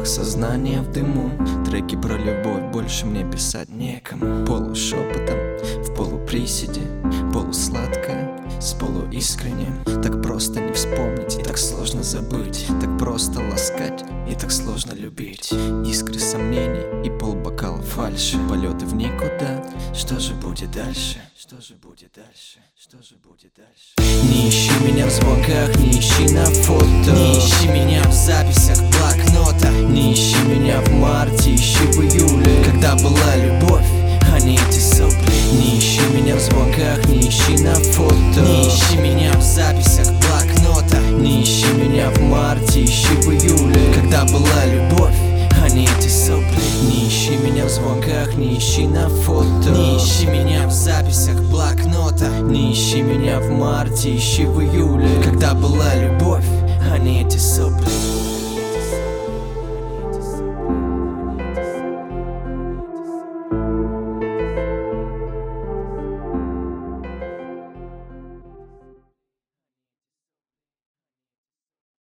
запах сознания в дыму. Треки про любовь больше мне писать некому. Полушепотом, в полуприседе, полусладкое с полуискренним. Так просто не вспомнить и так сложно забыть. Так просто ласкать и так сложно любить. Искры сомнений и полбокала фальши. Полеты в никуда, что же будет дальше? Что же будет дальше? Что же будет дальше? Не ищи меня в звонках, не ищи на фото. Не ищи меня в записях блокнота. Не ищи меня в марте, ищи в июле, когда была любовь, а не эти сопли. Не ищи меня в звонках, не ищи на фото. Не ищи меня в записях блокнота. Не ищи меня в марте, ищи в июле, когда была любовь, а не эти сопли. Не ищи меня в звонках, не ищи на фото. Не ищи меня в записях блокнота. Не ищи меня в марте, ищи в июле, когда была любовь, а не эти сопли.